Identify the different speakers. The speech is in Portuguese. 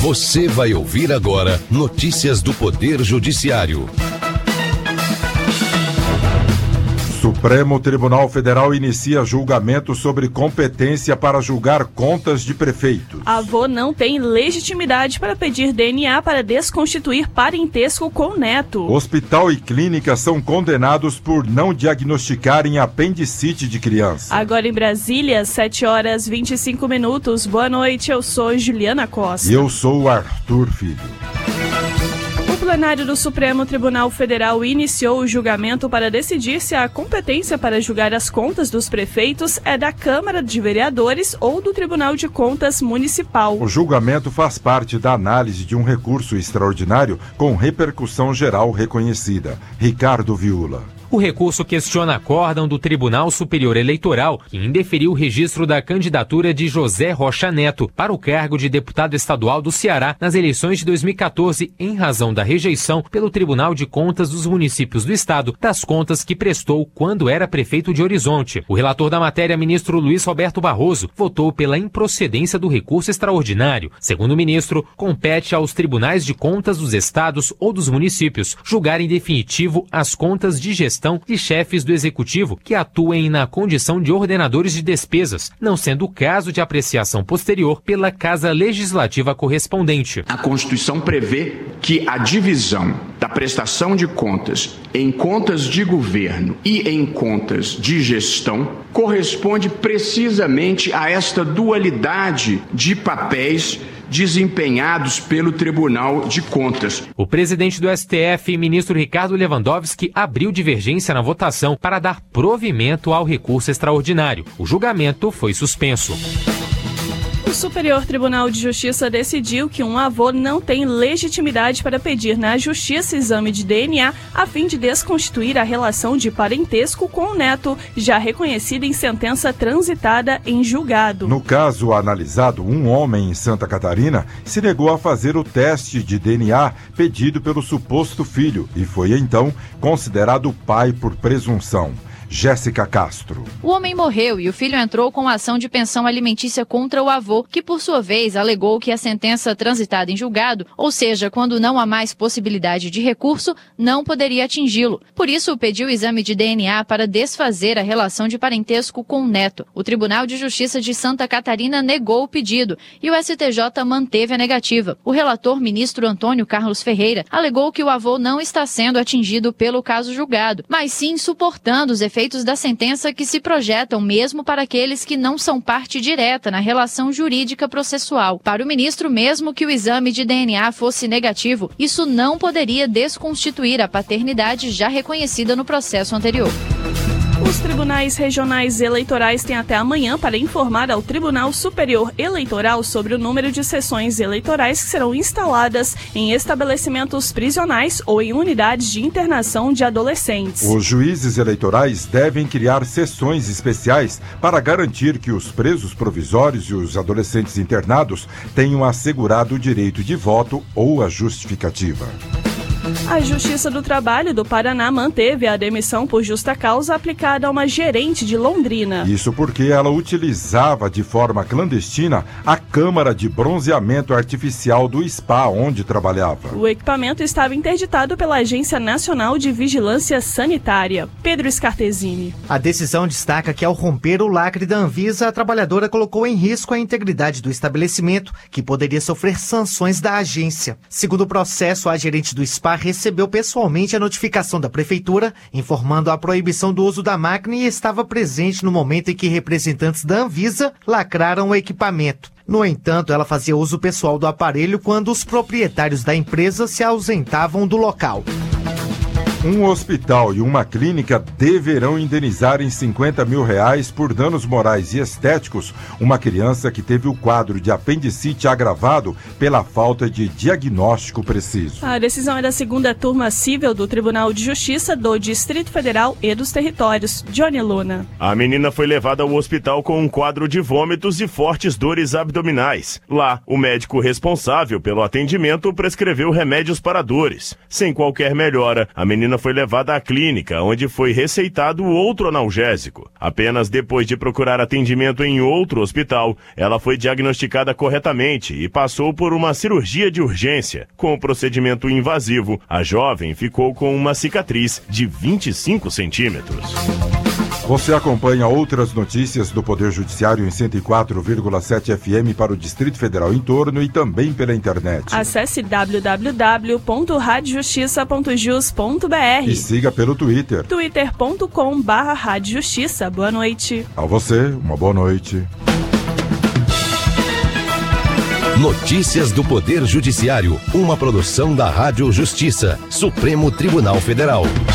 Speaker 1: Você vai ouvir agora notícias do Poder Judiciário.
Speaker 2: Supremo Tribunal Federal inicia julgamento sobre competência para julgar contas de prefeitos.
Speaker 3: Avô não tem legitimidade para pedir DNA para desconstituir parentesco com neto.
Speaker 2: Hospital e clínica são condenados por não diagnosticarem apendicite de criança.
Speaker 3: Agora em Brasília, 7h25. Boa noite, eu sou Juliana Costa.
Speaker 2: E eu sou o Arthur Filho.
Speaker 3: O plenário do Supremo Tribunal Federal iniciou o julgamento para decidir se a competência para julgar as contas dos prefeitos é da Câmara de Vereadores ou do Tribunal de Contas Municipal.
Speaker 2: O julgamento faz parte da análise de um recurso extraordinário com repercussão geral reconhecida. Ricardo Viula.
Speaker 4: O recurso questiona acórdão do Tribunal Superior Eleitoral, que indeferiu o registro da candidatura de José Rocha Neto para o cargo de deputado estadual do Ceará nas eleições de 2014, em razão da rejeição pelo Tribunal de Contas dos municípios do estado das contas que prestou quando era prefeito de Horizonte. O relator da matéria, ministro Luiz Roberto Barroso, votou pela improcedência do recurso extraordinário. Segundo o ministro, compete aos tribunais de contas dos estados ou dos municípios julgar em definitivo as contas de gestão de chefes do Executivo que atuem na condição de ordenadores de despesas, não sendo o caso de apreciação posterior pela Casa Legislativa correspondente.
Speaker 5: A Constituição prevê que a divisão da prestação de contas em contas de governo e em contas de gestão corresponde precisamente a esta dualidade de papéis desempenhados pelo Tribunal de Contas.
Speaker 4: O presidente do STF, ministro Ricardo Lewandowski, abriu divergência na votação para dar provimento ao recurso extraordinário. O julgamento foi suspenso.
Speaker 3: O Superior Tribunal de Justiça decidiu que um avô não tem legitimidade para pedir na Justiça exame de DNA a fim de desconstituir a relação de parentesco com o neto, já reconhecida em sentença transitada em julgado.
Speaker 2: No caso analisado, um homem em Santa Catarina se negou a fazer o teste de DNA pedido pelo suposto filho e foi então considerado pai por presunção. Jéssica Castro.
Speaker 6: O homem morreu e o filho entrou com a ação de pensão alimentícia contra o avô, que por sua vez alegou que a sentença transitada em julgado, ou seja, quando não há mais possibilidade de recurso, não poderia atingi-lo. Por isso, pediu o exame de DNA para desfazer a relação de parentesco com o neto. O Tribunal de Justiça de Santa Catarina negou o pedido e o STJ manteve a negativa. O relator, ministro Antônio Carlos Ferreira, alegou que o avô não está sendo atingido pelo caso julgado, mas sim suportando os efeitos da sentença que se projetam mesmo para aqueles que não são parte direta na relação jurídica processual. Para o ministro, mesmo que o exame de DNA fosse negativo, isso não poderia desconstituir a paternidade já reconhecida no processo anterior.
Speaker 3: Os tribunais regionais eleitorais têm até amanhã para informar ao Tribunal Superior Eleitoral sobre o número de sessões eleitorais que serão instaladas em estabelecimentos prisionais ou em unidades de internação de adolescentes.
Speaker 2: Os juízes eleitorais devem criar sessões especiais para garantir que os presos provisórios e os adolescentes internados tenham assegurado o direito de voto ou a justificativa.
Speaker 3: A Justiça do Trabalho do Paraná manteve a demissão por justa causa aplicada a uma gerente de Londrina.
Speaker 2: Isso porque ela utilizava de forma clandestina a câmara de bronzeamento artificial do spa onde trabalhava.
Speaker 3: O equipamento estava interditado pela Agência Nacional de Vigilância Sanitária. Pedro Scartesini.
Speaker 7: A decisão destaca que ao romper o lacre da Anvisa, a trabalhadora colocou em risco a integridade do estabelecimento, que poderia sofrer sanções da agência. Segundo o processo, a gerente do spa recebeu pessoalmente a notificação da prefeitura, informando a proibição do uso da máquina e estava presente no momento em que representantes da Anvisa lacraram o equipamento. No entanto, ela fazia uso pessoal do aparelho quando os proprietários da empresa se ausentavam do local.
Speaker 2: Um hospital e uma clínica deverão indenizar em R$50 mil por danos morais e estéticos uma criança que teve o quadro de apendicite agravado pela falta de diagnóstico preciso.
Speaker 3: A decisão é da segunda turma civil do Tribunal de Justiça do Distrito Federal e dos Territórios. Johnny Luna.
Speaker 8: A menina foi levada ao hospital com um quadro de vômitos e fortes dores abdominais. Lá, o médico responsável pelo atendimento prescreveu remédios para dores. Sem qualquer melhora, a menina menina foi levada à clínica, onde foi receitado outro analgésico. Apenas depois de procurar atendimento em outro hospital, ela foi diagnosticada corretamente e passou por uma cirurgia de urgência. Com o procedimento invasivo, a jovem ficou com uma cicatriz de 25 centímetros.
Speaker 2: Você acompanha outras notícias do Poder Judiciário em 104,7 FM para o Distrito Federal em torno e também pela internet.
Speaker 3: Acesse www.radiojustiça.jus.br
Speaker 2: e siga pelo Twitter.
Speaker 3: twitter.com/radiojustiça. Boa noite.
Speaker 2: A você, uma boa noite.
Speaker 1: Notícias do Poder Judiciário, uma produção da Rádio Justiça, Supremo Tribunal Federal.